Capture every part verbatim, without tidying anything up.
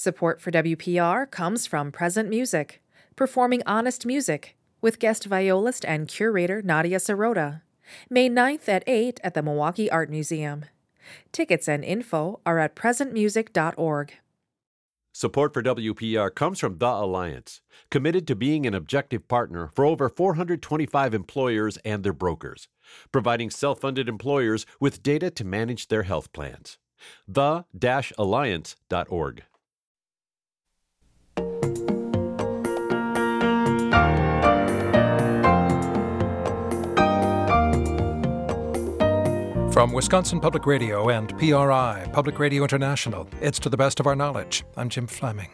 Support for W P R comes from Present Music, performing honest music, with guest violist and curator Nadia Sirota. May ninth at eight at the Milwaukee Art Museum. Tickets and info are at present music dot org. Support for W P R comes from The Alliance, committed to being an objective partner for over four hundred twenty-five employers and their brokers, providing self-funded employers with data to manage their health plans. the dash alliance dot org. From Wisconsin Public Radio and P R I, Public Radio International, it's To the Best of Our Knowledge. I'm Jim Fleming.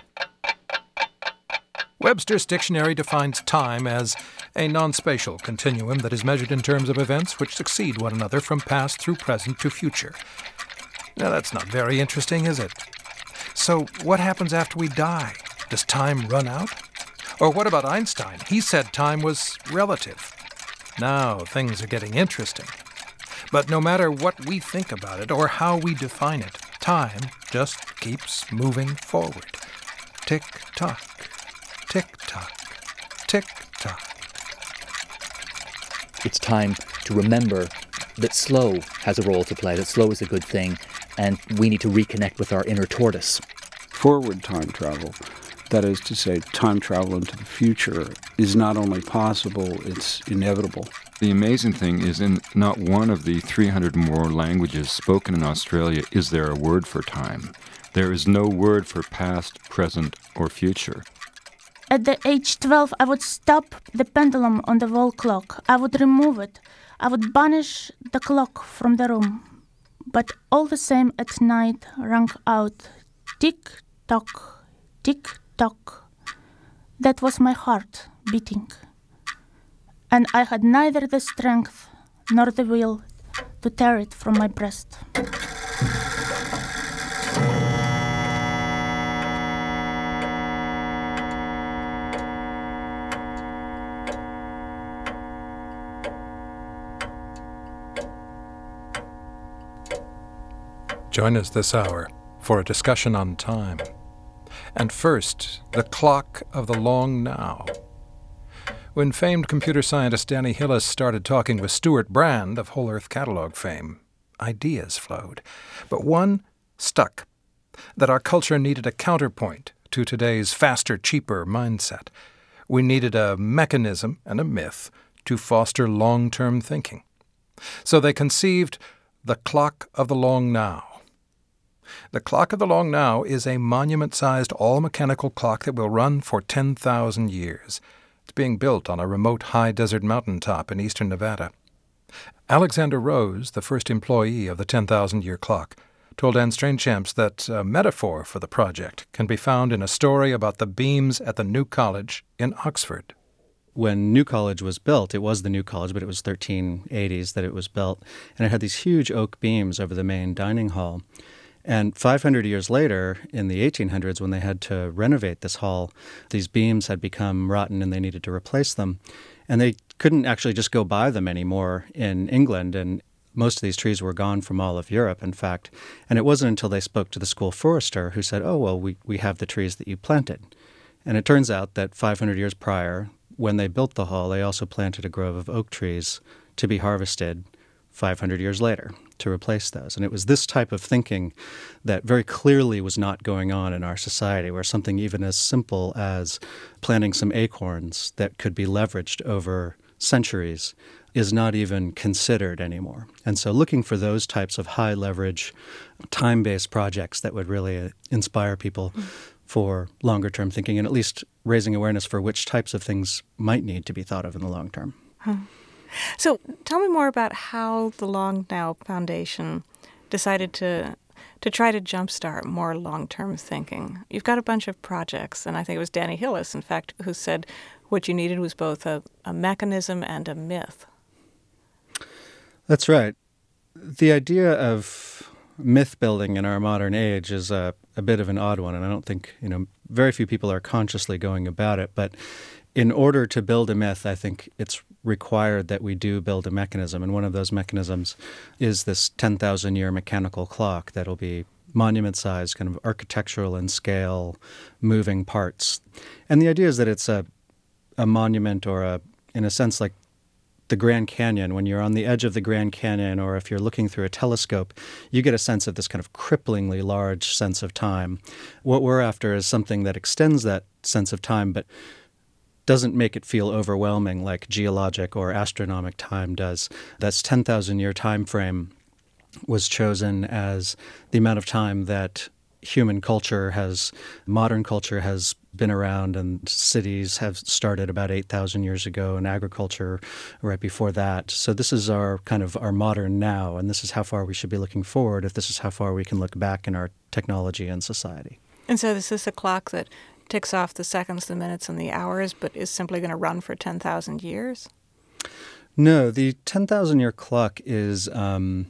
Webster's Dictionary defines time as a non-spatial continuum that is measured in terms of events which succeed one another from past through present to future. Now, that's not very interesting, is it? So, what happens after we die? Does time run out? Or what about Einstein? He said time was relative. Now, things are getting interesting. But no matter what we think about it or how we define it, time just keeps moving forward. Tick-tock, tick-tock, tick-tock. It's time to remember that slow has a role to play, that slow is a good thing, and we need to reconnect with our inner tortoise. Forward time travel, that is to say, time travel into the future, is not only possible, it's inevitable. The amazing thing is in not one of the three hundred more languages spoken in Australia is there a word for time. There is no word for past, present, or future. At the age twelve, I would stop the pendulum on the wall clock. I would remove it. I would banish the clock from the room. But all the same at night rang out, tick-tock, tick-tock. That was my heart beating. And I had neither the strength nor the will to tear it from my breast. Join us this hour for a discussion on time. And first, the clock of the long now. When famed computer scientist Danny Hillis started talking with Stuart Brand of Whole Earth Catalog fame, ideas flowed. But one stuck, that our culture needed a counterpoint to today's faster, cheaper mindset. We needed a mechanism and a myth to foster long-term thinking. So they conceived the Clock of the Long Now. The Clock of the Long Now is a monument-sized all-mechanical clock that will run for ten thousand years. It's being built on a remote high-desert mountaintop in eastern Nevada. Alexander Rose, the first employee of the ten thousand year clock, told Anne Strainchamps that a metaphor for the project can be found in a story about the beams at the New College in Oxford. When New College was built, it was the New College, but it was thirteen eighties that it was built, and it had these huge oak beams over the main dining hall. And five hundred years later, in the eighteen hundreds, when they had to renovate this hall, these beams had become rotten and they needed to replace them. And they couldn't actually just go buy them anymore in England, and most of these trees were gone from all of Europe, in fact. And it wasn't until they spoke to the school forester who said, oh, well, we, we have the trees that you planted. And it turns out that five hundred years prior, when they built the hall, they also planted a grove of oak trees to be harvested five hundred years later to replace those. And it was this type of thinking that very clearly was not going on in our society, where something even as simple as planting some acorns that could be leveraged over centuries is not even considered anymore. And so looking for those types of high-leverage, time-based projects that would really inspire people mm-hmm. for longer-term thinking, and at least raising awareness for which types of things might need to be thought of in the long term. Huh. So tell me more about how the Long Now Foundation decided to to try to jumpstart more long-term thinking. You've got a bunch of projects, and I think it was Danny Hillis, in fact, who said what you needed was both a, a mechanism and a myth. That's right. The idea of myth building in our modern age is a, a bit of an odd one, and I don't think, you know, very few people are consciously going about it. But in order to build a myth, I think it's required that we do build a mechanism. And one of those mechanisms is this ten thousand year mechanical clock that'll be monument-sized, kind of architectural and scale moving parts. And the idea is that it's a, a monument or, a, in a sense, like the Grand Canyon. When you're on the edge of the Grand Canyon, or if you're looking through a telescope, you get a sense of this kind of cripplingly large sense of time. What we're after is something that extends that sense of time, but doesn't make it feel overwhelming like geologic or astronomic time does. That's ten thousand year time frame was chosen as the amount of time that human culture has, modern culture has been around, and cities have started about eight thousand years ago, and agriculture right before that. So this is our kind of our modern now, and this is how far we should be looking forward if this is how far we can look back in our technology and society. And so is this a clock that ticks off the seconds, the minutes, and the hours, but is simply going to run for ten thousand years? No, the ten thousand year clock is um,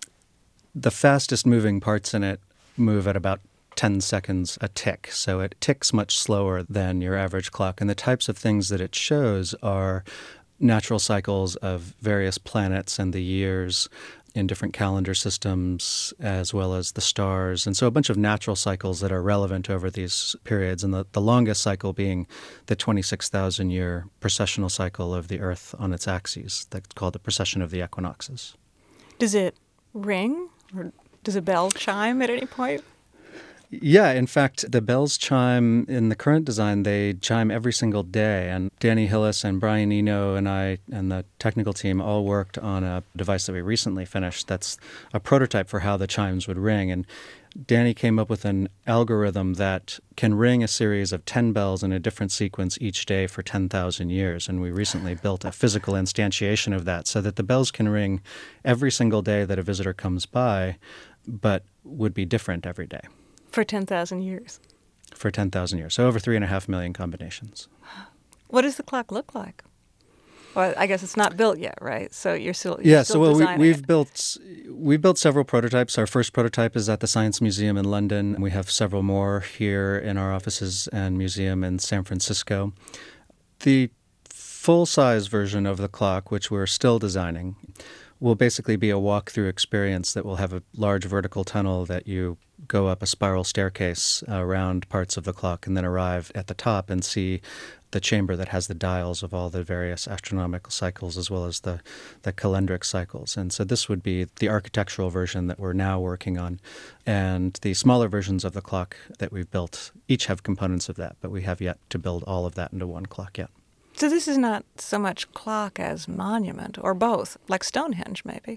the fastest moving parts in it move at about ten seconds a tick. So it ticks much slower than your average clock. And the types of things that it shows are natural cycles of various planets and the years in different calendar systems, as well as the stars. And so a bunch of natural cycles that are relevant over these periods, and the, the longest cycle being the twenty-six thousand year precessional cycle of the Earth on its axes. That's called the precession of the equinoxes. Does it ring, or does a bell chime at any point? Yeah, in fact, the bells chime in the current design, they chime every single day. And Danny Hillis and Brian Eno and I and the technical team all worked on a device that we recently finished that's a prototype for how the chimes would ring. And Danny came up with an algorithm that can ring a series of ten bells in a different sequence each day for ten thousand years. And we recently built a physical instantiation of that so that the bells can ring every single day that a visitor comes by, but would be different every day. For ten thousand years? For ten thousand years. So over three and a half million combinations. What does the clock look like? Well, I guess it's not built yet, right? So you're still you're yeah. Still so well, we, we've it. built we've built several prototypes. Our first prototype is at the Science Museum in London. We have several more here in our offices and museum in San Francisco. The full-size version of the clock, which we're still designing, will basically be a walk-through experience that will have a large vertical tunnel that you go up a spiral staircase around parts of the clock and then arrive at the top and see the chamber that has the dials of all the various astronomical cycles as well as the, the calendric cycles. And so this would be the architectural version that we're now working on. And the smaller versions of the clock that we've built each have components of that, but we have yet to build all of that into one clock yet. So this is not so much clock as monument, or both, like Stonehenge maybe?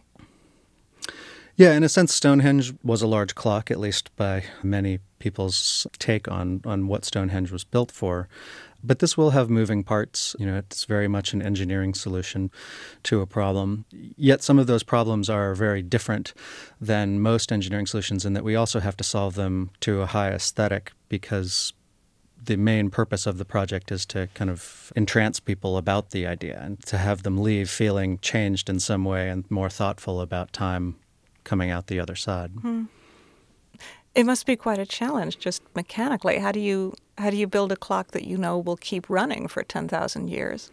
Yeah, in a sense, Stonehenge was a large clock, at least by many people's take on, on what Stonehenge was built for. But this will have moving parts. You know, it's very much an engineering solution to a problem. Yet some of those problems are very different than most engineering solutions in that we also have to solve them to a high aesthetic, because the main purpose of the project is to kind of entrance people about the idea and to have them leave feeling changed in some way and more thoughtful about time coming out the other side. Hmm. It must be quite a challenge just mechanically. How do you how do you build a clock that you know will keep running for ten thousand years?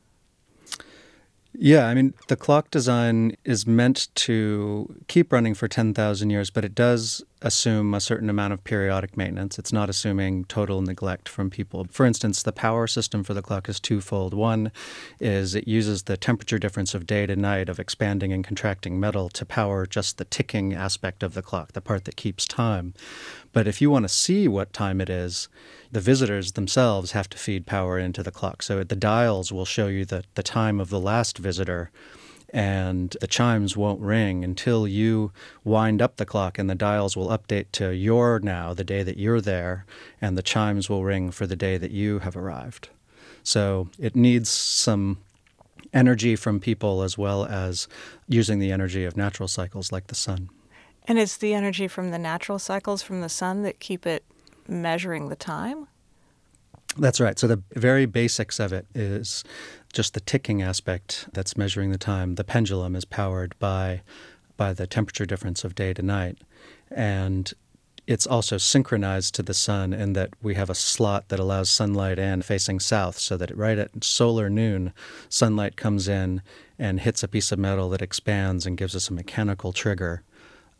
Yeah, I mean, the clock design is meant to keep running for ten thousand years, but it does assume a certain amount of periodic maintenance. It's not assuming total neglect from people. For instance, the power system for the clock is twofold. One is it uses the temperature difference of day to night of expanding and contracting metal to power just the ticking aspect of the clock, the part that keeps time. But if you want to see what time it is, the visitors themselves have to feed power into the clock. So the dials will show you the, the time of the last visitor, and the chimes won't ring until you wind up the clock, and the dials will update to your now, the day that you're there, and the chimes will ring for the day that you have arrived. So it needs some energy from people as well as using the energy of natural cycles like the sun. And it's the energy from the natural cycles from the sun that keep it measuring the time? That's right. So the very basics of it is just the ticking aspect that's measuring the time. The pendulum is powered by by the temperature difference of day to night. And it's also synchronized to the sun in that we have a slot that allows sunlight in facing south, so that right at solar noon, sunlight comes in and hits a piece of metal that expands and gives us a mechanical trigger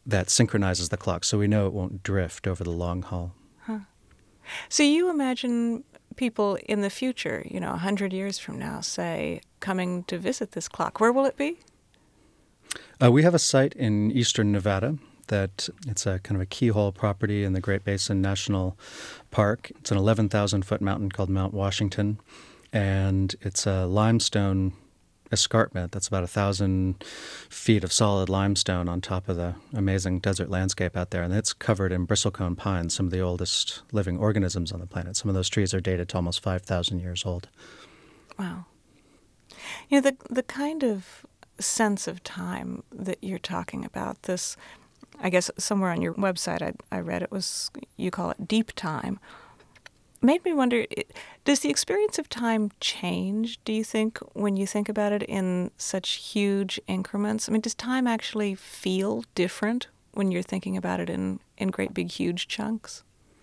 that synchronizes the clock, so we know it won't drift over the long haul. Huh. So you imagine people in the future, you know, a hundred years from now, say, coming to visit this clock. Where will it be? Uh, we have a site in eastern Nevada that it's a kind of a keyhole property in the Great Basin National Park. It's an eleven thousand foot mountain called Mount Washington, and it's a limestone escarpment that's about a thousand feet of solid limestone on top of the amazing desert landscape out there, and it's covered in bristlecone pines, some of the oldest living organisms on the planet. Some of those trees are dated to almost five thousand years old. Wow. You know, the the kind of sense of time that you're talking about, this, I guess somewhere on your website I, I read it was, you call it deep time, made me wonder, does the experience of time change, do you think, when you think about it in such huge increments? I mean, does time actually feel different when you're thinking about it in, in great big huge chunks?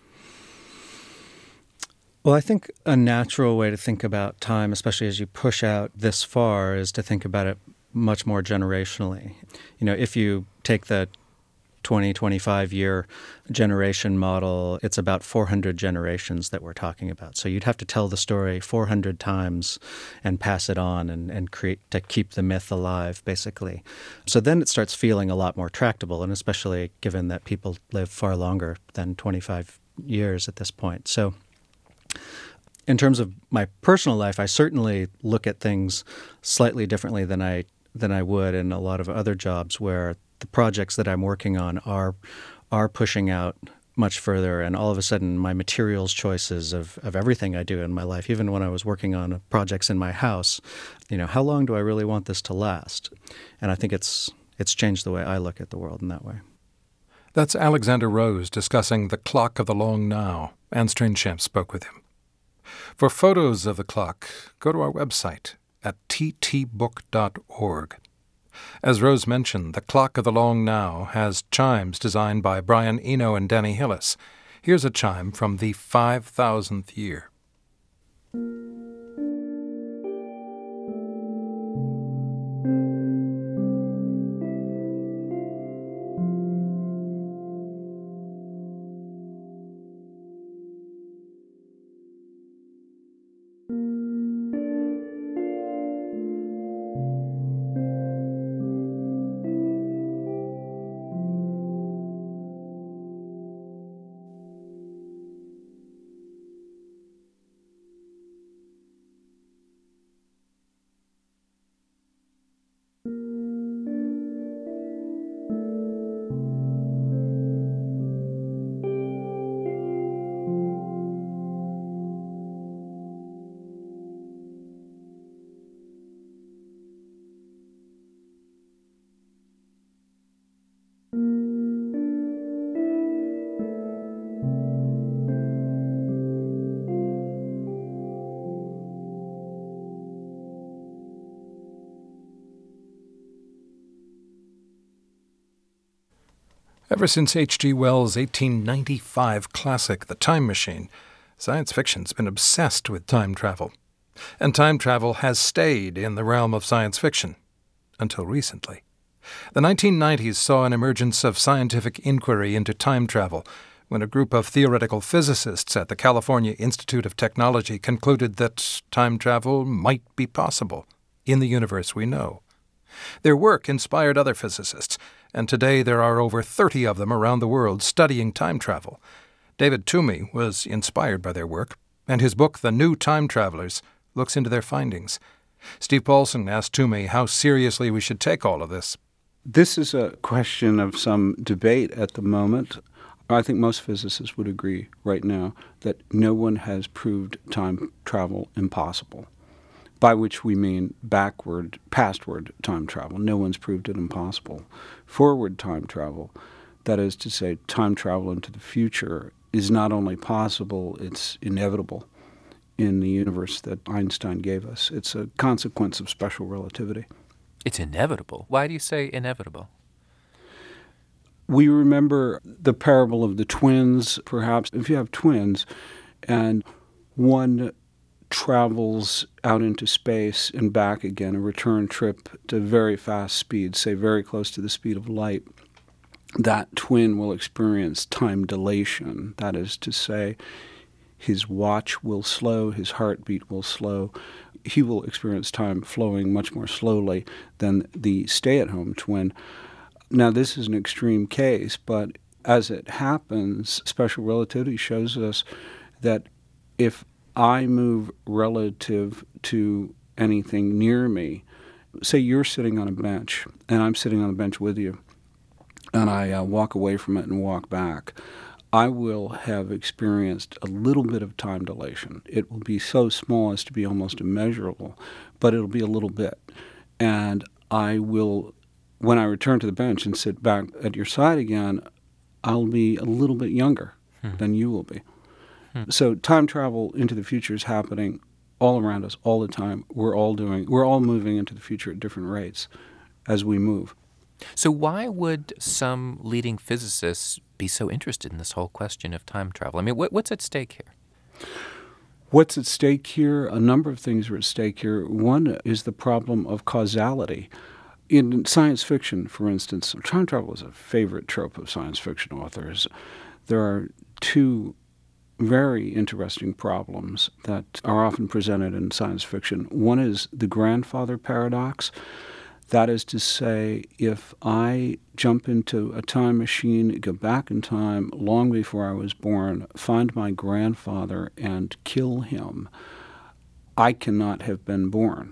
Well, I think a natural way to think about time, especially as you push out this far, is to think about it much more generationally. You know, if you take the twenty, twenty-five year generation model, it's about four hundred generations that we're talking about. So you'd have to tell the story four hundred times and pass it on and, and create to keep the myth alive, basically. So then it starts feeling a lot more tractable, and especially given that people live far longer than twenty-five years at this point. So in terms of my personal life, I certainly look at things slightly differently than I than I would in a lot of other jobs where the projects that I'm working on are are pushing out much further, and all of a sudden my materials choices of, of everything I do in my life, even when I was working on projects in my house, you know, how long do I really want this to last? And I think it's it's changed the way I look at the world in that way. That's Alexander Rose discussing The Clock of the Long Now. Anne Strainchamp spoke with him. For photos of the clock, go to our website at t t book dot org. As Rose mentioned, The Clock of the Long Now has chimes designed by Brian Eno and Danny Hillis. Here's a chime from the five thousandth year. Ever since H G Wells' eighteen ninety-five classic, The Time Machine, science fiction's been obsessed with time travel. And time travel has stayed in the realm of science fiction, until recently. The nineteen nineties saw an emergence of scientific inquiry into time travel when a group of theoretical physicists at the California Institute of Technology concluded that time travel might be possible in the universe we know. Their work inspired other physicists, and today there are over thirty of them around the world studying time travel. David Toomey was inspired by their work, and his book, The New Time Travelers, looks into their findings. Steve Paulson asked Toomey how seriously we should take all of this. This is a question of some debate at the moment. I think most physicists would agree right now that no one has proved time travel impossible, by which we mean backward, pastward time travel. No one's proved it impossible. Forward time travel, that is to say, time travel into the future, is not only possible, it's inevitable in the universe that Einstein gave us. It's a consequence of special relativity. It's inevitable. Why do you say inevitable? We remember the parable of the twins, perhaps. If you have twins and one travels out into space and back again, a return trip to very fast speed, say very close to the speed of light, that twin will experience time dilation. That is to say, his watch will slow, his heartbeat will slow. He will experience time flowing much more slowly than the stay-at-home twin. Now, this is an extreme case, but as it happens, special relativity shows us that if I move relative to anything near me, say you're sitting on a bench, and I'm sitting on the bench with you, and I uh, walk away from it and walk back, I will have experienced a little bit of time dilation. It will be so small as to be almost immeasurable, but it'll be a little bit. And I will, when I return to the bench and sit back at your side again, I'll be a little bit younger hmm. than you will be. Hmm. So time travel into the future is happening all around us all the time. We're all doing, we're all moving into the future at different rates as we move. So why would some leading physicists be so interested in this whole question of time travel? I mean, what, what's at stake here? What's at stake here? A number of things are at stake here. One is the problem of causality. In science fiction, for instance, time travel is a favorite trope of science fiction authors. There are two very interesting problems that are often presented in science fiction. One is the grandfather paradox. That is to say, if I jump into a time machine, go back in time long before I was born, find my grandfather and kill him, I cannot have been born.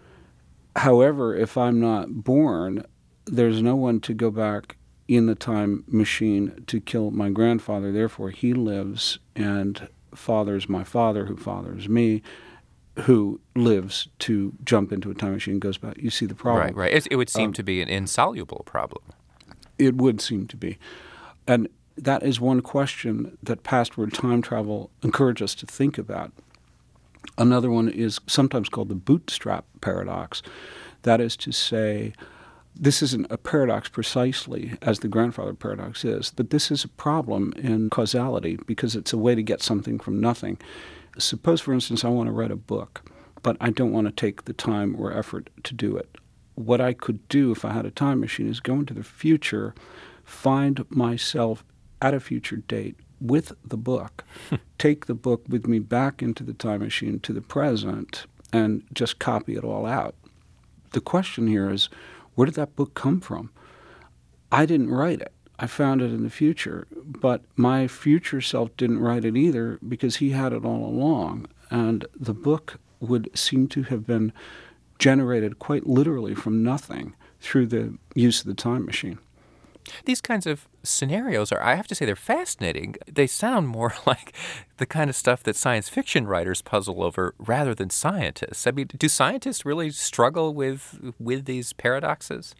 However, if I'm not born, there's no one to go back in the time machine to kill my grandfather. Therefore, he lives and fathers my father, who fathers me, who lives to jump into a time machine and goes back. You see the problem. Right, right. It, it would seem um, to be an insoluble problem. It would seem to be. And that is one question that pastward time travel encourages us to think about. Another one is sometimes called the bootstrap paradox. That is to say, this isn't a paradox precisely as the grandfather paradox is, but this is a problem in causality because it's a way to get something from nothing. Suppose, for instance, I want to write a book, but I don't want to take the time or effort to do it. What I could do if I had a time machine is go into the future, find myself at a future date with the book, take the book with me back into the time machine to the present, and just copy it all out. The question here is, where did that book come from? I didn't write it. I found it in the future, but my future self didn't write it either because he had it all along, and the book would seem to have been generated quite literally from nothing through the use of the time machine. These kinds of scenarios are, I have to say, they're fascinating. They sound more like the kind of stuff that science fiction writers puzzle over rather than scientists. I mean, do scientists really struggle with with these paradoxes?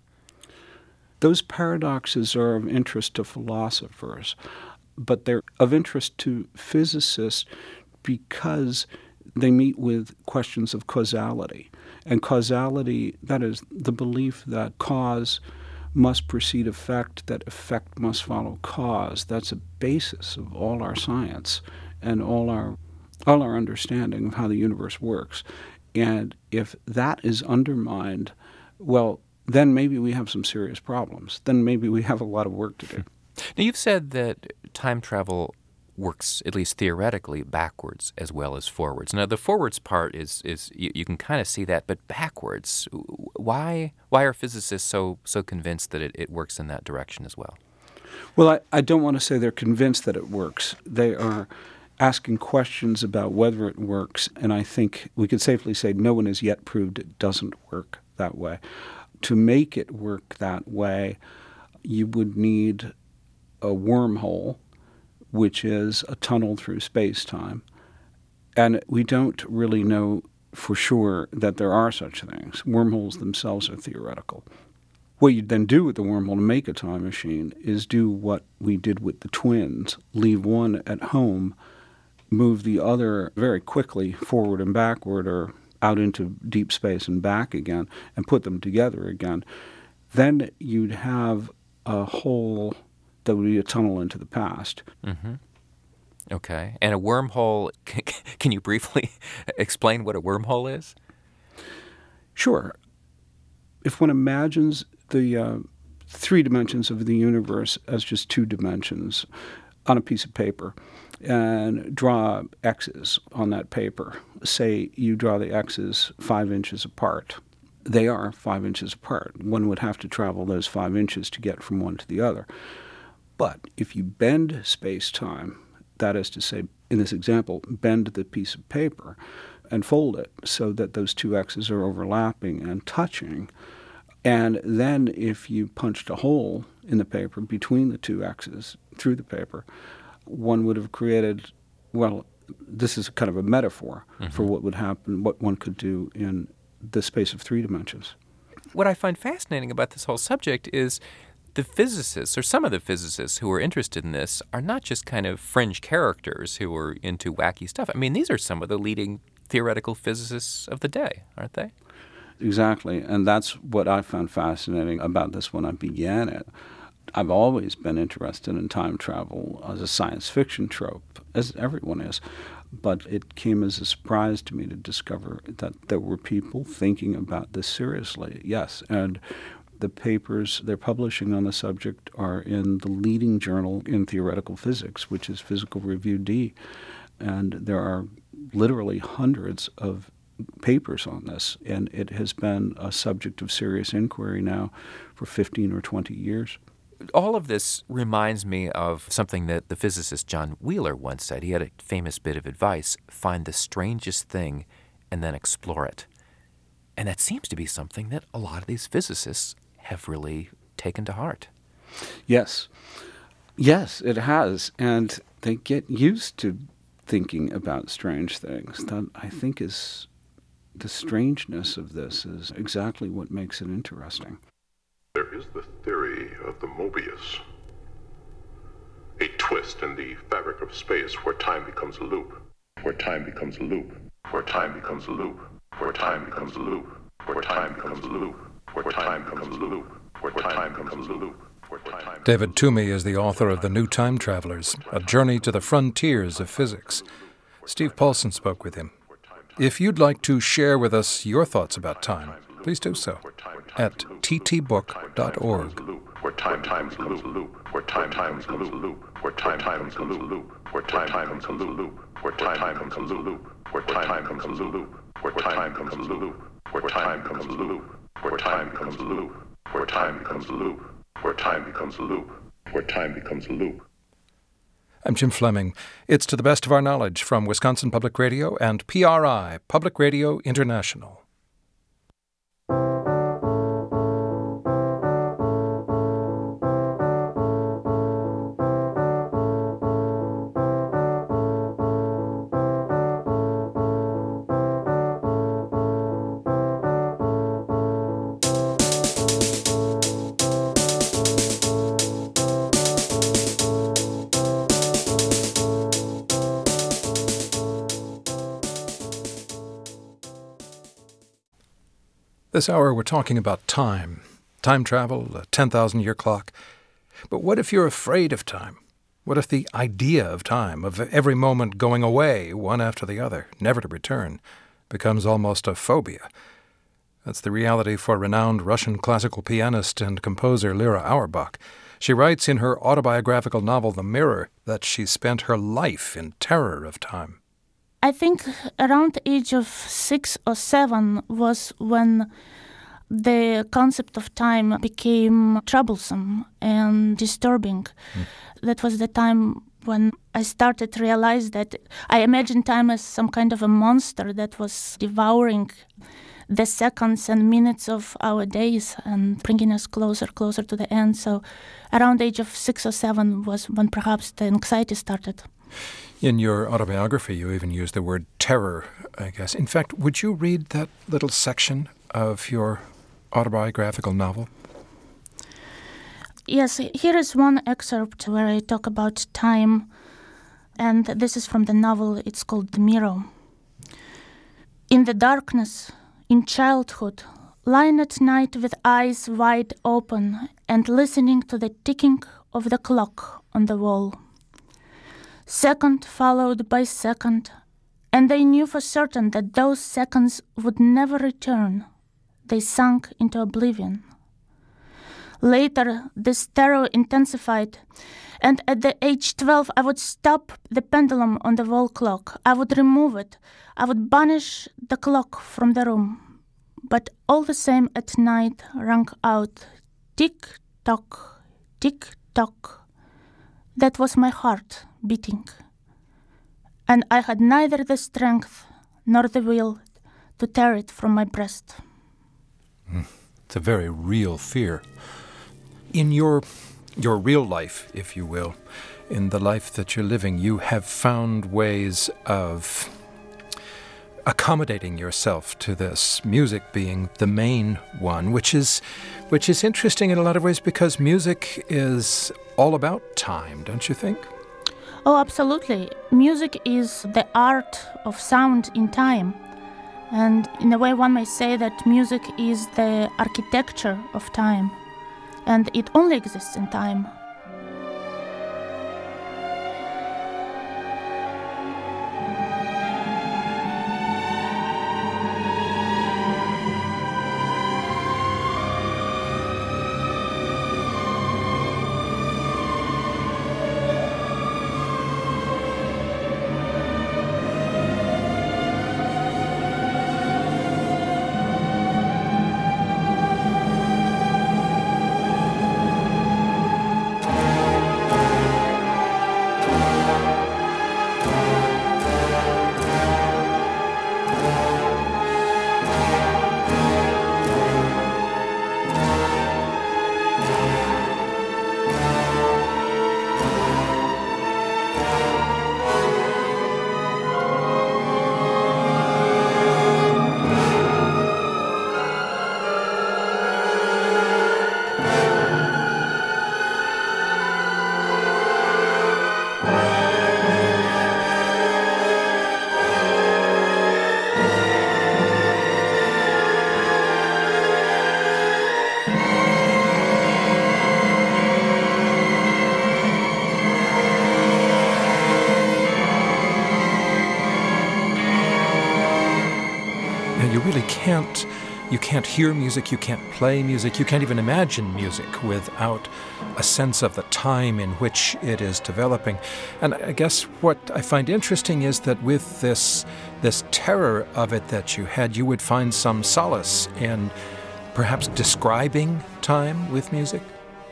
Those paradoxes are of interest to philosophers, but they're of interest to physicists because they meet with questions of causality. And causality, that is the belief that cause must precede effect, that effect must follow cause. That's a basis of all our science and all our all our understanding of how the universe works. And if that is undermined, well, then maybe we have some serious problems. Then maybe we have a lot of work to do. Now, you've said that time travel works, at least theoretically, backwards as well as forwards. Now, the forwards part is, is you, you can kind of see that, but backwards, why why are physicists so so convinced that it, it works in that direction as well? Well, I, I don't want to say they're convinced that it works. They are asking questions about whether it works, and I think we could safely say no one has yet proved it doesn't work that way. To make it work that way, you would need a wormhole, which is a tunnel through space-time. And we don't really know for sure that there are such things. Wormholes themselves are theoretical. What you then do with the wormhole to make a time machine is do what we did with the twins, leave one at home, move the other very quickly forward and backward or out into deep space and back again, and put them together again. Then you'd have a hole that would be a tunnel into the past. Mm-hmm. Okay. And a wormhole, can you briefly explain what a wormhole is? Sure. If one imagines the uh, three dimensions of the universe as just two dimensions on a piece of paper and draw X's on that paper. Say you draw the X's five inches apart. They are five inches apart. One would have to travel those five inches to get from one to the other. But if you bend space-time, that is to say, in this example, bend the piece of paper and fold it so that those two X's are overlapping and touching, and then if you punched a hole in the paper between the two X's through the paper, one would have created, well, this is kind of a metaphor mm-hmm. for what would happen, what one could do in the space of three dimensions. What I find fascinating about this whole subject is the physicists, or some of the physicists who are interested in this, are not just kind of fringe characters who are into wacky stuff. I mean, these are some of the leading theoretical physicists of the day, aren't they? Exactly, and that's what I found fascinating about this when I began it. I've always been interested in time travel as a science fiction trope, as everyone is, but it came as a surprise to me to discover that there were people thinking about this seriously, yes, and the papers they're publishing on the subject are in the leading journal in theoretical physics, which is Physical Review D, and there are literally hundreds of papers on this, and it has been a subject of serious inquiry now for fifteen or twenty years. All of this reminds me of something that the physicist John Wheeler once said. He had a famous bit of advice: find the strangest thing and then explore it. And that seems to be something that a lot of these physicists have really taken to heart. Yes. Yes, it has. And they get used to thinking about strange things. That, I think, is the strangeness of this is exactly what makes it interesting. There is the theory of the Mobius, a twist in the fabric of space where time becomes a loop, where time becomes a loop, where time becomes a loop, where time becomes a loop, where time becomes a loop, where time becomes a loop, where time becomes a loop. David Toomey is the author of The New Time Travelers, A Journey to the Frontiers of Physics. Steve Paulson spoke with him. If you'd like to share with us your thoughts about time, please do so at t t book dot org. Where time times a loop, where time times a loop, where time times a loop, where time times a loop, where time comes a loop, where time comes a loop, where time comes a loop, where time comes a loop, where time comes a loop, where time becomes a loop, where time becomes a loop, where time becomes a loop. I'm Jim Fleming. It's To the Best of Our Knowledge from Wisconsin Public Radio and P R I, Public Radio International. This hour we're talking about time, time travel, a ten thousand year clock. But what if you're afraid of time? What if the idea of time, of every moment going away, one after the other, never to return, becomes almost a phobia? That's the reality for renowned Russian classical pianist and composer Lyra Auerbach. She writes in her autobiographical novel The Mirror that she spent her life in terror of time. I think around the age of six or seven was when the concept of time became troublesome and disturbing. Mm. That was the time when I started to realize that I imagined time as some kind of a monster that was devouring the seconds and minutes of our days and bringing us closer, closer to the end. So around the age of six or seven was when perhaps the anxiety started. In your autobiography, you even use the word terror, I guess. In fact, would you read that little section of your autobiographical novel? Yes, here is one excerpt where I talk about time, and this is from the novel. It's called The Mirror. In the darkness, in childhood, lying at night with eyes wide open and listening to the ticking of the clock on the wall. Second followed by second, and they knew for certain that those seconds would never return. They sank into oblivion. Later, this terror intensified, and at the age twelve, I would stop the pendulum on the wall clock. I would remove it. I would banish the clock from the room. But all the same at night rang out, tick-tock, tick-tock. That was my heart beating. And I had neither the strength nor the will to tear it from my breast. Mm. It's a very real fear. In your your real life, if you will, in the life that you're living, you have found ways of accommodating yourself to this, music being the main one, which is which is interesting in a lot of ways because music is all about time, don't you think? Oh, absolutely. Music is the art of sound in time. And in a way, one may say that music is the architecture of time, and it only exists in time. You really can't, you can't hear music, you can't play music, you can't even imagine music without a sense of the time in which it is developing. And I guess what I find interesting is that with this, this terror of it that you had, you would find some solace in perhaps describing time with music?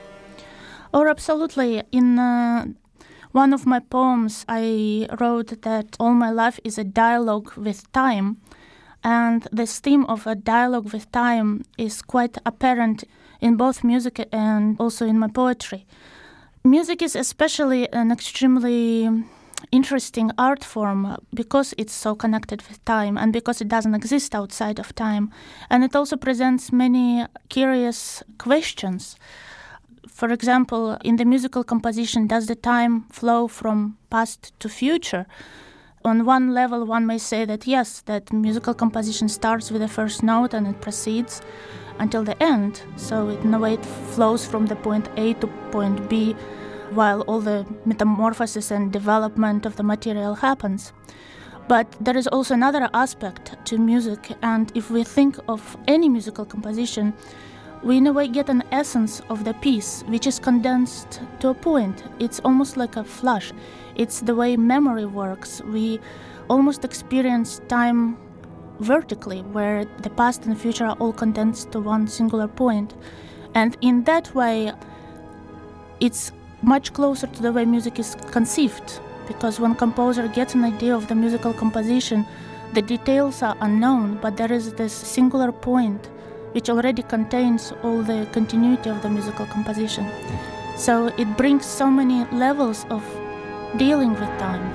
Oh, absolutely. In uh, one of my poems, I wrote that all my life is a dialogue with time. And this theme of a dialogue with time is quite apparent in both music and also in my poetry. Music is especially an extremely interesting art form because it's so connected with time and because it doesn't exist outside of time. And it also presents many curious questions. For example, in the musical composition, does the time flow from past to future? On one level, one may say that yes, that musical composition starts with the first note and it proceeds until the end. So in a way it flows from the point A to point B while all the metamorphosis and development of the material happens. But there is also another aspect to music, and if we think of any musical composition, we in a way get an essence of the piece, which is condensed to a point. It's almost like a flash. It's the way memory works. We almost experience time vertically, where the past and the future are all condensed to one singular point. And in that way, it's much closer to the way music is conceived, because when a composer gets an idea of the musical composition, the details are unknown, but there is this singular point which already contains all the continuity of the musical composition. Mm. So it brings so many levels of dealing with time.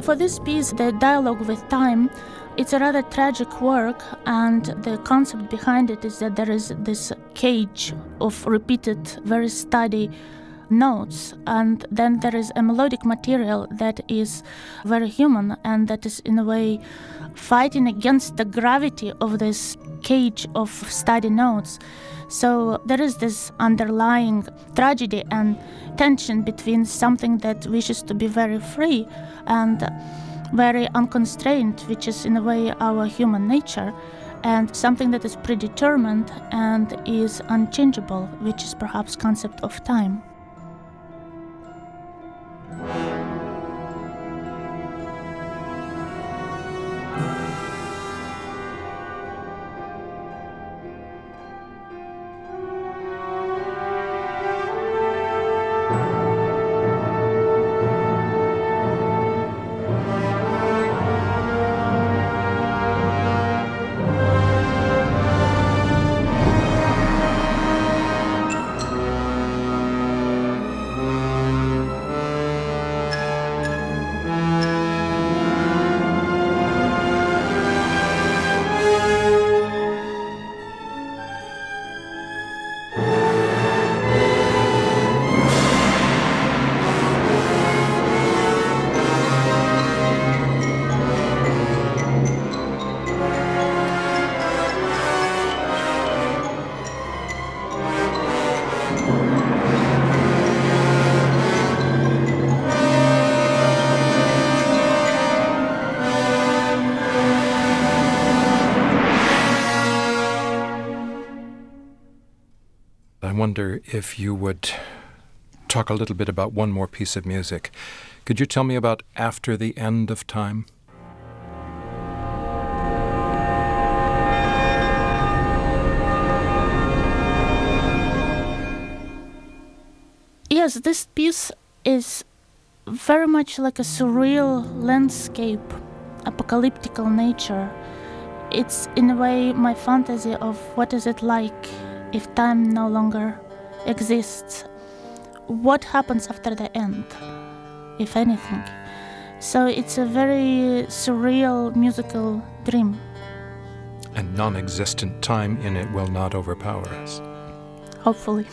For this piece, the dialogue with time, it's a rather tragic work, and the concept behind it is that there is this cage of repeated, very steady notes, and then there is a melodic material that is very human and that is in a way fighting against the gravity of this cage of steady notes. So there is this underlying tragedy and tension between something that wishes to be very free and very unconstrained, which is in a way our human nature, and something that is predetermined and is unchangeable, which is perhaps concept of time. I wonder if you would talk a little bit about one more piece of music. Could you tell me about After the End of Time? Yes, this piece is very much like a surreal landscape, apocalyptical nature. It's in a way my fantasy of what is it like if time no longer exists. What happens after the end, if anything? So it's a very surreal musical dream. And non-existent time in it will not overpower us. Hopefully.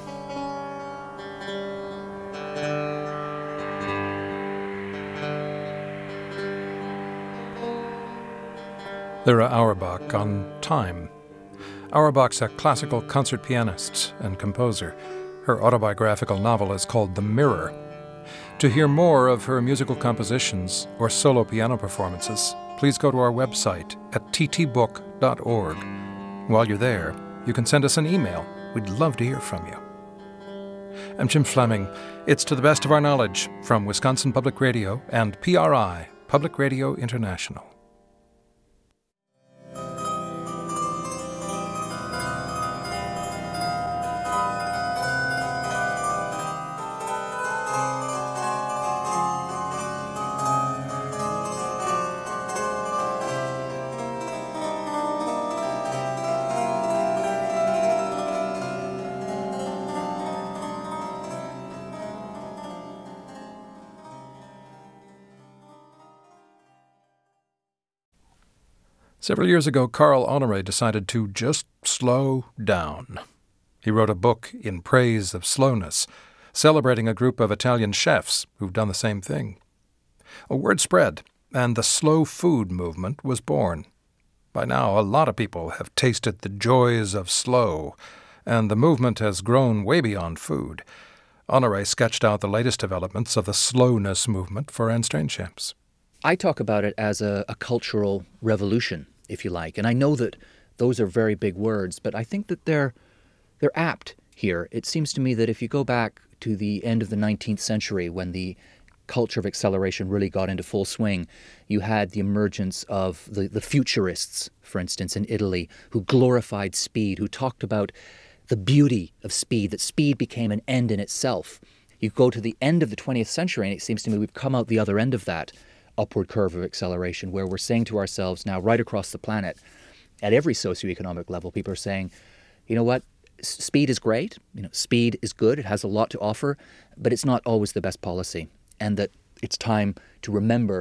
Lyra Auerbach on time. Auerbach's a classical concert pianist and composer. Her autobiographical novel is called The Mirror. To hear more of her musical compositions or solo piano performances, please go to our website at t t book dot org. While you're there, you can send us an email. We'd love to hear from you. I'm Jim Fleming. It's To the Best of Our Knowledge from Wisconsin Public Radio and P R I, Public Radio International. Several years ago, Carl Honoré decided to just slow down. He wrote a book in praise of slowness, celebrating a group of Italian chefs who've done the same thing. A word spread, and the slow food movement was born. By now, a lot of people have tasted the joys of slow, and the movement has grown way beyond food. Honoré sketched out the latest developments of the slowness movement for Anne Strainchamps. I talk about it as a, a cultural revolution, if you like. And I know that those are very big words, but I think that they're they're apt here. It seems to me that if you go back to the end of the nineteenth century, when the culture of acceleration really got into full swing, you had the emergence of the, the futurists, for instance, in Italy, who glorified speed, who talked about the beauty of speed, that speed became an end in itself. You go to the end of the twentieth century, and it seems to me we've come out the other end of that upward curve of acceleration, where we're saying to ourselves now, right across the planet, at every socioeconomic level, people are saying, you know what, S- speed is great, you know, speed is good, it has a lot to offer, but it's not always the best policy, and that it's time to remember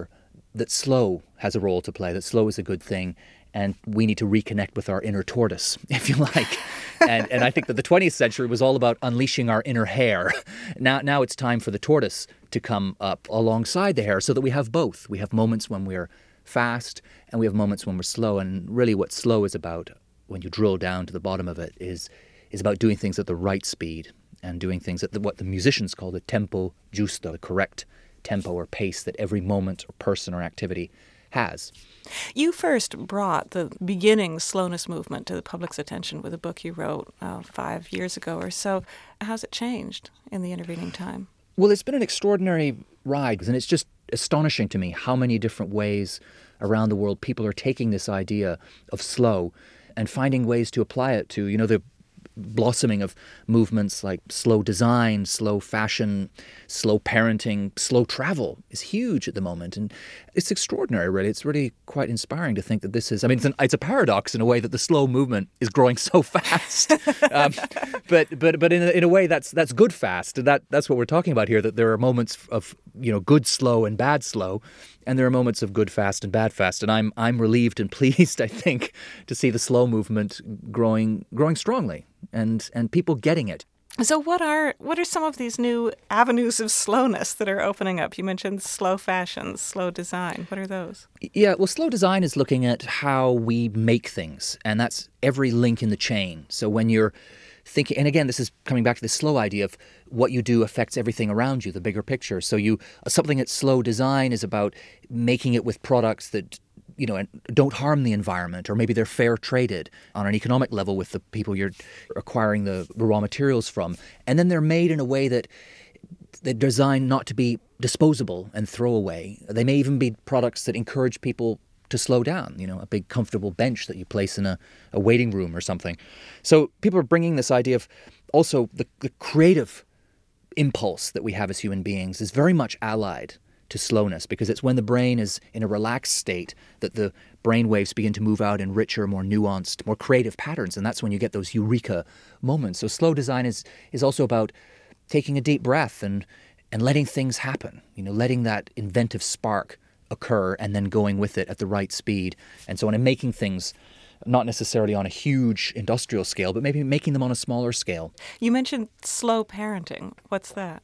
that slow has a role to play, that slow is a good thing, and we need to reconnect with our inner tortoise, if you like. and and I think that the twentieth century was all about unleashing our inner hare. Now, now it's time for the tortoise to come up alongside the hare so that we have both. We have moments when we're fast and we have moments when we're slow. And really what slow is about, when you drill down to the bottom of it, is is about doing things at the right speed and doing things at the, what the musicians call the tempo giusto, the correct tempo or pace that every moment or person or activity has. You first brought the beginning slowness movement to the public's attention with a book you wrote uh, five years ago or so. How's it changed in the intervening time? Well, it's been an extraordinary ride, and it's just astonishing to me how many different ways around the world people are taking this idea of slow and finding ways to apply it to, you know, the blossoming of movements like slow design, slow fashion, slow parenting, slow travel is huge at the moment. And it's extraordinary, really. It's really quite inspiring to think that this is, I mean, it's, an, it's a paradox in a way that the slow movement is growing so fast. um, but but but in a, in a way that's that's good fast. And that, that's what we're talking about here, that there are moments of, you know, good slow and bad slow. And there are moments of good fast and bad fast. And I'm I'm relieved and pleased, I think, to see the slow movement growing growing strongly and and people getting it. So what are what are some of these new avenues of slowness that are opening up? You mentioned slow fashion, slow design. What are those? Yeah, well, slow design is looking at how we make things, and that's every link in the chain. So when you're thinking, and again, this is coming back to the slow idea of what you do affects everything around you, the bigger picture. So you something that's slow design is about making it with products that, you know, don't harm the environment, or maybe they're fair traded on an economic level with the people you're acquiring the raw materials from. And then they're made in a way that they're designed not to be disposable and throwaway. They may even be products that encourage people to slow down, you know, a big comfortable bench that you place in a, a waiting room or something. So people are bringing this idea of also the, the creative impulse that we have as human beings is very much allied to slowness, because it's when the brain is in a relaxed state that the brain waves begin to move out in richer, more nuanced, more creative patterns, and that's when you get those eureka moments. So slow design is is also about taking a deep breath and and letting things happen, you know, letting that inventive spark occur and then going with it at the right speed and so on, and making things not necessarily on a huge industrial scale, but maybe making them on a smaller scale. You mentioned slow parenting. What's that?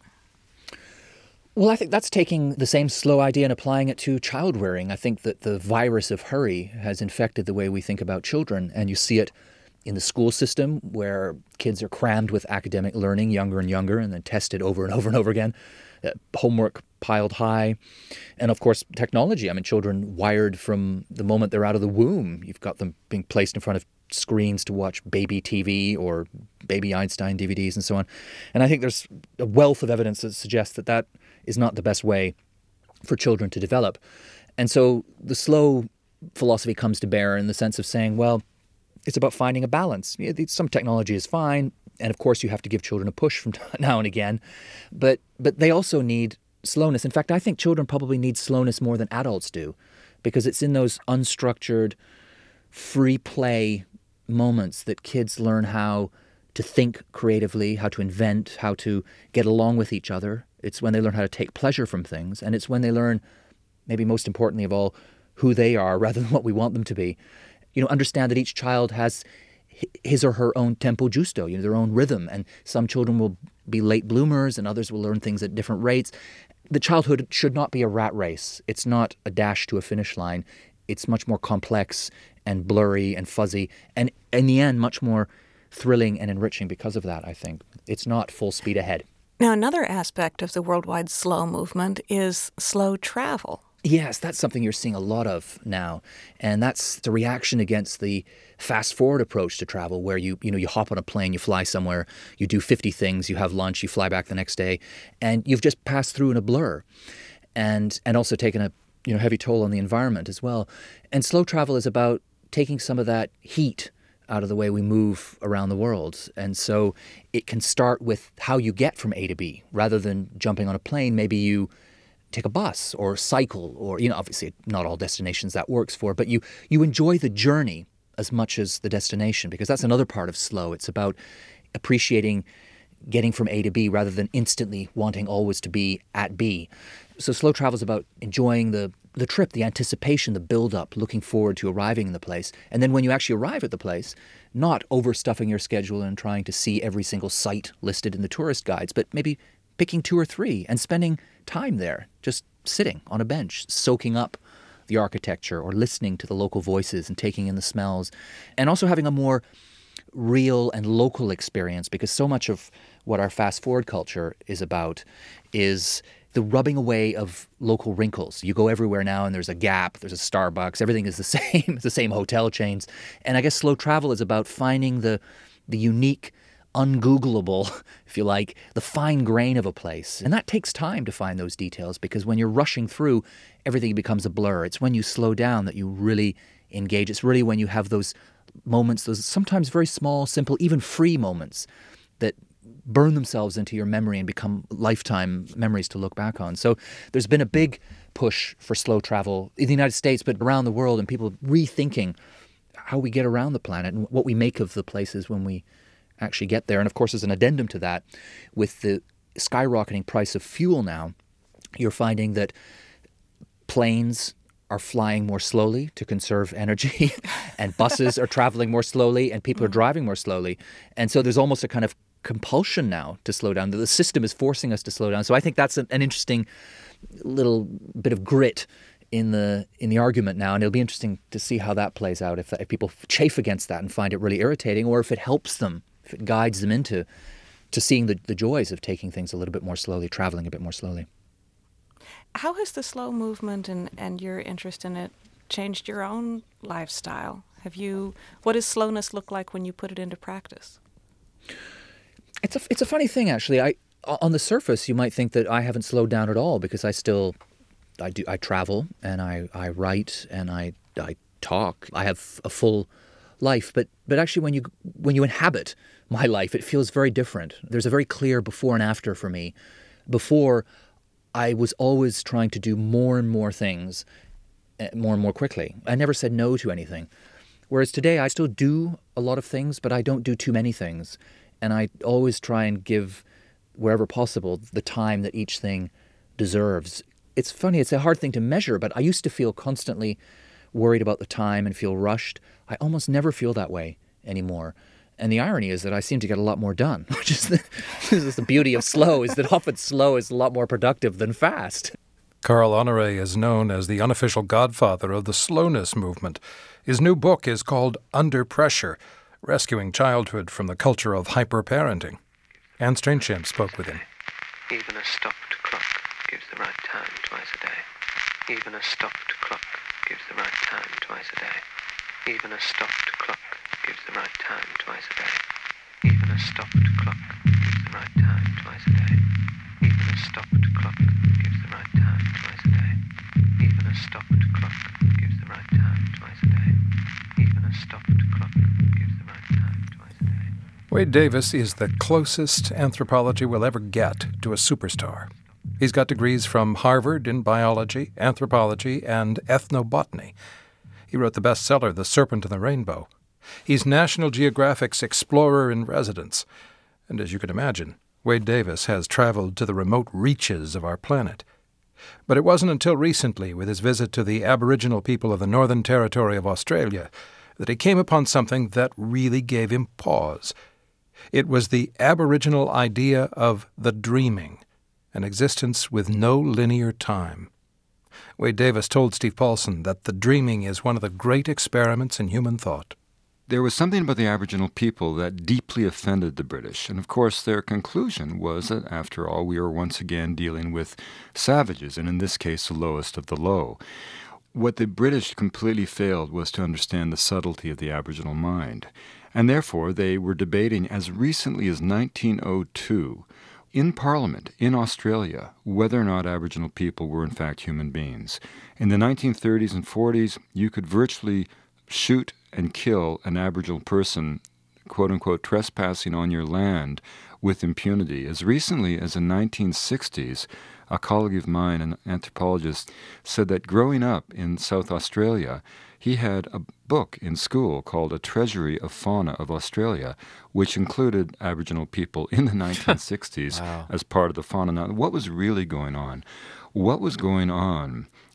Well, I think that's taking the same slow idea and applying it to child rearing. I think that the virus of hurry has infected the way we think about children, and you see it in the school system where kids are crammed with academic learning younger and younger and then tested over and over and over again, uh, homework piled high, and of course technology. I mean, children wired from the moment they're out of the womb. You've got them being placed in front of screens to watch baby T V or baby Einstein D V Ds and so on. And I think there's a wealth of evidence that suggests that that is not the best way for children to develop. And so the slow philosophy comes to bear in the sense of saying, well, it's about finding a balance. Some technology is fine, and of course you have to give children a push from now and again, but but they also need slowness. In fact, I think children probably need slowness more than adults do, because it's in those unstructured, free play moments that kids learn how to think creatively, how to invent, how to get along with each other. It's when they learn how to take pleasure from things, and it's when they learn, maybe most importantly of all, who they are rather than what we want them to be. You know, understand that each child has his or her own tempo giusto, you know, their own rhythm, and some children will be late bloomers and others will learn things at different rates. The childhood should not be a rat race. It's not a dash to a finish line. It's much more complex and blurry and fuzzy, and in the end, much more thrilling and enriching because of that, I think. It's not full speed ahead. Now, another aspect of the worldwide slow movement is slow travel. Yes, that's something you're seeing a lot of now. And that's the reaction against the fast-forward approach to travel, where you you know, you hop on a plane, you fly somewhere, you do fifty things, you have lunch, you fly back the next day, and you've just passed through in a blur. And and also taken a you know heavy toll on the environment as well. And slow travel is about taking some of that heat out of the way we move around the world. And so it can start with how you get from A to B. Rather than jumping on a plane, maybe you take a bus or cycle, or, you know, obviously not all destinations that works for, but you, you enjoy the journey as much as the destination, because that's another part of slow. It's about appreciating getting from A to B rather than instantly wanting always to be at B. So slow travel is about enjoying the the trip, the anticipation, the build-up, looking forward to arriving in the place. And then when you actually arrive at the place, not overstuffing your schedule and trying to see every single site listed in the tourist guides, but maybe picking two or three and spending time there, just sitting on a bench, soaking up the architecture or listening to the local voices and taking in the smells. And also having a more real and local experience, because so much of what our fast-forward culture is about is the rubbing away of local wrinkles. You go everywhere now and there's a Gap, there's a Starbucks, everything is the same, it's the same hotel chains. And I guess slow travel is about finding the the unique, ungoogleable, if you like, the fine grain of a place. And that takes time to find those details, because when you're rushing through, everything becomes a blur. It's when you slow down that you really engage. It's really when you have those moments, those sometimes very small, simple, even free moments that burn themselves into your memory and become lifetime memories to look back on. So there's been a big push for slow travel in the United States, but around the world, and people rethinking how we get around the planet and what we make of the places when we actually get there. And of course, as an addendum to that, with the skyrocketing price of fuel now, you're finding that planes are flying more slowly to conserve energy and buses are traveling more slowly and people are driving more slowly. And so there's almost a kind of compulsion now to slow down. The system is forcing us to slow down. So I think that's an, an interesting little bit of grit in the in the argument now, and it'll be interesting to see how that plays out, if, if people chafe against that and find it really irritating, or if it helps them, if it guides them into to seeing the, the joys of taking things a little bit more slowly, traveling a bit more slowly. How has the slow movement and, and your interest in it changed your own lifestyle? Have you, what does slowness look like when you put it into practice? It's a, it's a funny thing, actually. I on the surface, you might think that I haven't slowed down at all, because I still, I do, I travel and I, I write and I, I talk. I have a full life, but but actually, when you when you inhabit my life, it feels very different. There's a very clear before and after for me. Before, I was always trying to do more and more things, more and more quickly. I never said no to anything. Whereas today, I still do a lot of things, but I don't do too many things. And I always try and give, wherever possible, the time that each thing deserves. It's funny, it's a hard thing to measure, but I used to feel constantly worried about the time and feel rushed. I almost never feel that way anymore. And the irony is that I seem to get a lot more done, which is the, this is the beauty of slow, is that often slow is a lot more productive than fast. Carl Honoré is known as the unofficial godfather of the slowness movement. His new book is called Under Pressure, Rescuing Childhood from the Culture of Hyper-Parenting. Anne Strainchamp spoke with him. Even a stopped clock gives the right time twice a day. Even a stopped clock gives the right time twice a day. Even a stopped clock gives the right time twice a day. Even a stopped clock gives the right time twice a day. Even a stopped clock gives the right time twice a day. Even a stopped clock gives the right time twice a day. Even a stopped clock gives the right time twice a day. Wade Davis is the closest anthropology will ever get to a superstar. He's got degrees from Harvard in biology, anthropology, and ethnobotany. He wrote the bestseller The Serpent and the Rainbow. He's National Geographic's Explorer in Residence. And as you can imagine, Wade Davis has traveled to the remote reaches of our planet. But it wasn't until recently, with his visit to the Aboriginal people of the Northern Territory of Australia, that he came upon something that really gave him pause. It was the Aboriginal idea of the dreaming, an existence with no linear time. Wade Davis told Steve Paulson that the dreaming is one of the great experiments in human thought. There was something about the Aboriginal people that deeply offended the British, and of course their conclusion was that, after all, we were once again dealing with savages, and in this case the lowest of the low. What the British completely failed was to understand the subtlety of the Aboriginal mind, and therefore they were debating as recently as nineteen oh two in Parliament in Australia whether or not Aboriginal people were in fact human beings. In the nineteen thirties and forties, you could virtually shoot and kill an Aboriginal person, quote-unquote, trespassing on your land with impunity. As recently as the nineteen sixties, a colleague of mine, an anthropologist, said that growing up in South Australia, he had a book in school called A Treasury of Fauna of Australia, which included Aboriginal people in the nineteen sixties wow. as part of the fauna. Now, what was really going on? What was going on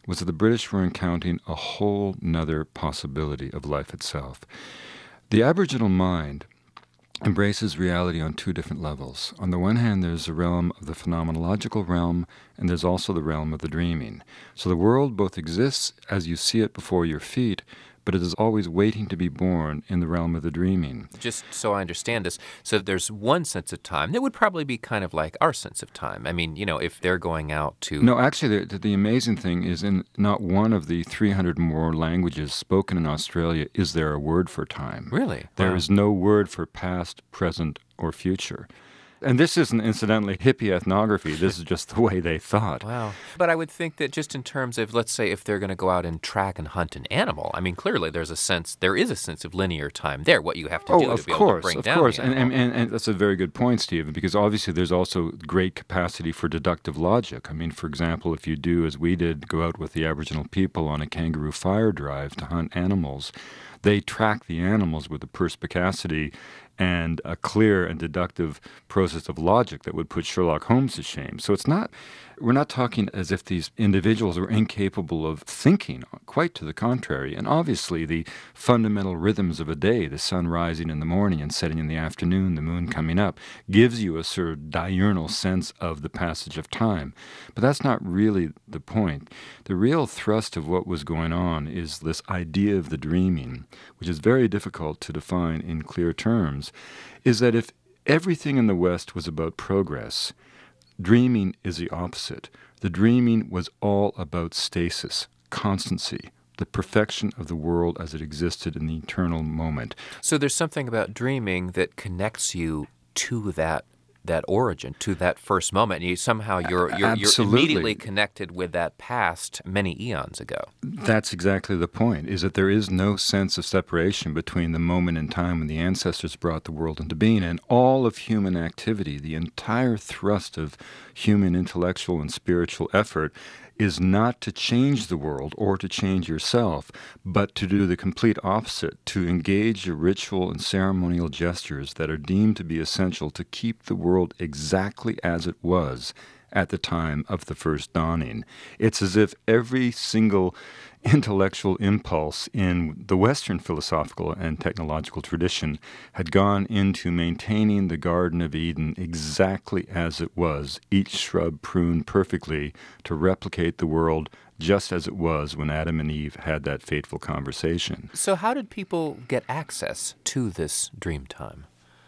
was that the British were encountering a whole nother possibility of life itself. The Aboriginal mind embraces reality on two different levels. On the one hand, there's the realm of the phenomenological realm, and there's also the realm of the dreaming. So the world both exists as you see it before your feet, but it is always waiting to be born in the realm of the dreaming. Just so I understand this, so there's one sense of time that would probably be kind of like our sense of time. I mean, you know, if they're going out to... No, actually, the, the amazing thing is in not one of the three hundred more languages spoken in Australia is there a word for time. Really? There Wow. is no word for past, present, or future. And this isn't, incidentally, hippie ethnography. This is just the way they thought. Wow. But I would think that just in terms of, let's say, if they're going to go out and track and hunt an animal, I mean, clearly there's a sense, there is a sense of linear time there, what you have to oh, do of to be course, able to bring of down course. the And, animal. and, and, and that's a very good point, Stephen, because obviously there's also great capacity for deductive logic. I mean, for example, if you do, as we did, go out with the Aboriginal people on a kangaroo fire drive to hunt animals, they track the animals with a perspicacity and a clear and deductive process of logic that would put Sherlock Holmes to shame. So it's not, we're not talking as if these individuals were incapable of thinking, quite to the contrary. And obviously the fundamental rhythms of a day, the sun rising in the morning and setting in the afternoon, the moon coming up, gives you a sort of diurnal sense of the passage of time. But that's not really the point. The real thrust of what was going on is this idea of the dreaming, which is very difficult to define in clear terms, is that if everything in the West was about progress, dreaming is the opposite. The dreaming was all about stasis, constancy, the perfection of the world as it existed in the eternal moment. So there's something about dreaming that connects you to that that origin, to that first moment. You somehow you're you're, you're immediately connected with that past many eons ago. That's exactly the point, is that there is no sense of separation between the moment in time when the ancestors brought the world into being and all of human activity. The entire thrust of human intellectual and spiritual effort is not to change the world or to change yourself, but to do the complete opposite, to engage in ritual and ceremonial gestures that are deemed to be essential to keep the world exactly as it was at the time of the first dawning. It's as if every single intellectual impulse in the Western philosophical and technological tradition had gone into maintaining the Garden of Eden exactly as it was, each shrub pruned perfectly to replicate the world just as it was when Adam and Eve had that fateful conversation. So how did people get access to this dream time?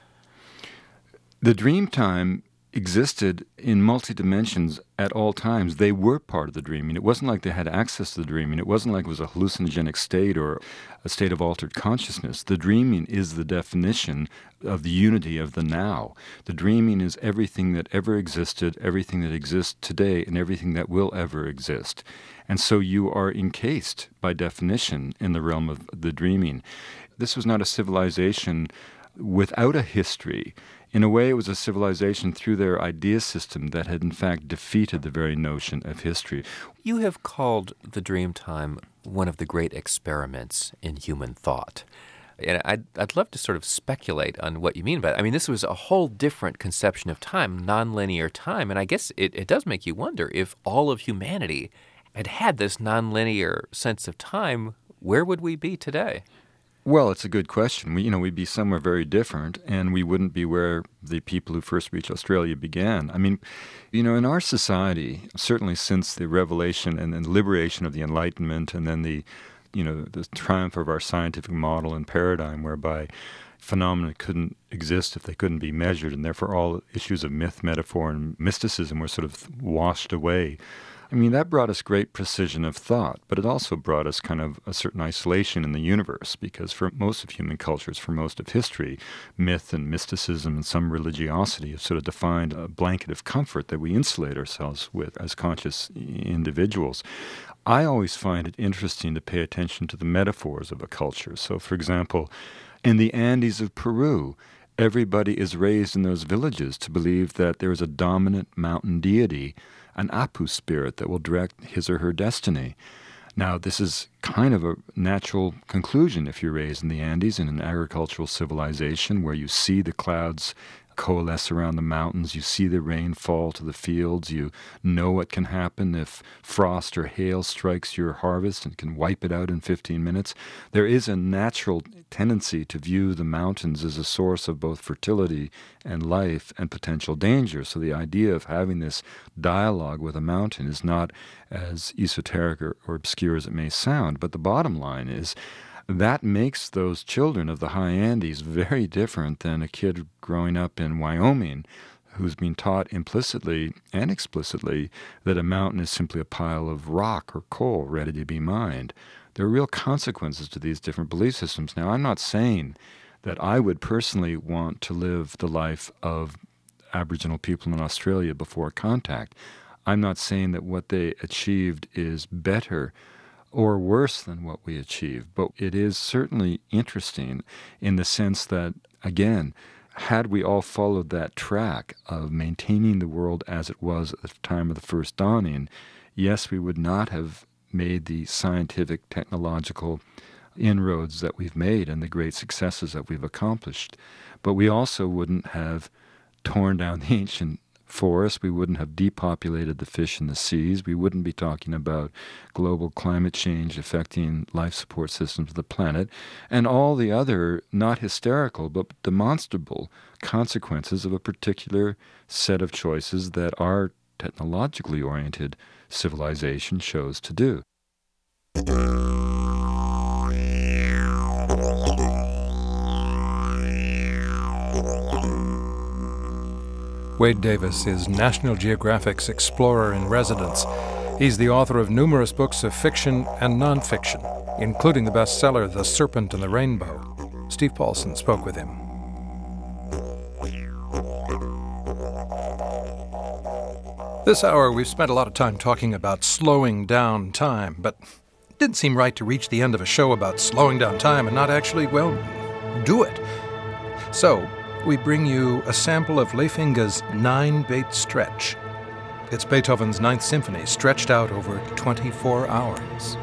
The dream time existed in multi-dimensions at all times. They were part of the dreaming. It wasn't like they had access to the dreaming. It wasn't like it was a hallucinogenic state or a state of altered consciousness. The dreaming is the definition of the unity of the now. The dreaming is everything that ever existed, everything that exists today, and everything that will ever exist. And so you are encased, by definition, in the realm of the dreaming. This was not a civilization without a history. In a way, it was a civilization through their idea system that had in fact defeated the very notion of history. You have called the dream time one of the great experiments in human thought. And I'd, I'd love to sort of speculate on what you mean by that. I mean, this was a whole different conception of time, nonlinear time, and I guess it, it does make you wonder if all of humanity had had this nonlinear sense of time, where would we be today? Well, it's a good question. We, you know, we'd be somewhere very different, and we wouldn't be where the people who first reached Australia began. I mean, you know, in our society, certainly since the revelation and then liberation of the Enlightenment, and then the, you know, the triumph of our scientific model and paradigm, whereby phenomena couldn't exist if they couldn't be measured, and therefore all issues of myth, metaphor, and mysticism were sort of washed away. I mean, that brought us great precision of thought, but it also brought us kind of a certain isolation in the universe, because for most of human cultures, for most of history, myth and mysticism and some religiosity have sort of defined a blanket of comfort that we insulate ourselves with as conscious individuals. I always find it interesting to pay attention to the metaphors of a culture. So, for example, in the Andes of Peru, everybody is raised in those villages to believe that there is a dominant mountain deity, an Apu spirit that will direct his or her destiny. Now, this is kind of a natural conclusion if you're raised in the Andes in an agricultural civilization where you see the clouds coalesce around the mountains. You see the rain fall to the fields. You know what can happen if frost or hail strikes your harvest and can wipe it out in fifteen minutes. There is a natural tendency to view the mountains as a source of both fertility and life and potential danger. So the idea of having this dialogue with a mountain is not as esoteric or, or obscure as it may sound. But the bottom line is that makes those children of the high Andes very different than a kid growing up in Wyoming who's been taught implicitly and explicitly that a mountain is simply a pile of rock or coal ready to be mined. There are real consequences to these different belief systems. Now, I'm not saying that I would personally want to live the life of Aboriginal people in Australia before contact. I'm not saying that what they achieved is better or worse than what we achieved, but it is certainly interesting in the sense that, again, had we all followed that track of maintaining the world as it was at the time of the first dawning, yes, we would not have made the scientific, technological inroads that we've made and the great successes that we've accomplished. But we also wouldn't have torn down the ancient forests. We wouldn't have depopulated the fish in the seas. We wouldn't be talking about global climate change affecting life support systems of the planet and all the other not hysterical but demonstrable consequences of a particular set of choices that our technologically oriented civilization chose to do. Wade Davis is National Geographic's Explorer in Residence. He's the author of numerous books of fiction and nonfiction, including the bestseller The Serpent and the Rainbow. Steve Paulson spoke with him. This hour, we've spent a lot of time talking about slowing down time, but it didn't seem right to reach the end of a show about slowing down time and not actually, well, do it. So, we bring you a sample of Leifinga's Nine-Bait Stretch. It's Beethoven's Ninth Symphony stretched out over twenty-four hours.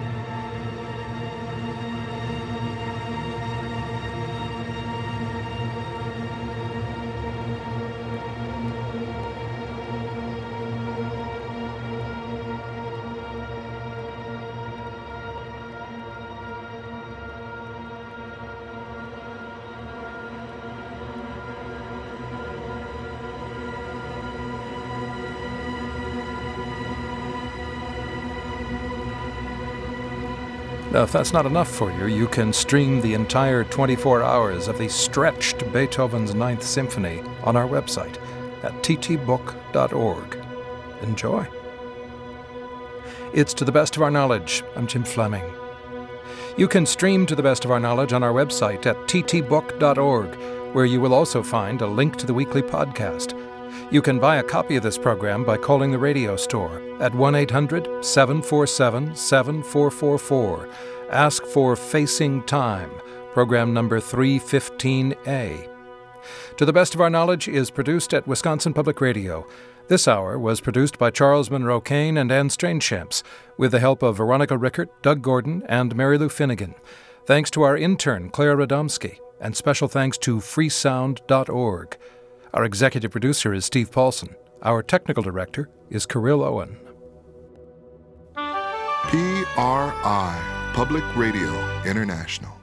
Now, if that's not enough for you, you can stream the entire twenty-four hours of the stretched Beethoven's Ninth Symphony on our website at t t book dot org. Enjoy. It's To the Best of Our Knowledge. I'm Jim Fleming. You can stream To the Best of Our Knowledge on our website at t t book dot org, where you will also find a link to the weekly podcast. You can buy a copy of this program by calling the radio store at one eight hundred seven four seven seven four four four. Ask for Facing Time, program number three fifteen A. To the Best of Our Knowledge is produced at Wisconsin Public Radio. This hour was produced by Charles Monroe Kane and Anne Strainchamps, with the help of Veronica Rickert, Doug Gordon, and Mary Lou Finnegan. Thanks to our intern, Claire Radomski, and special thanks to freesound dot org. Our executive producer is Steve Paulson. Our technical director is Kirill Owen. P R I, Public Radio International.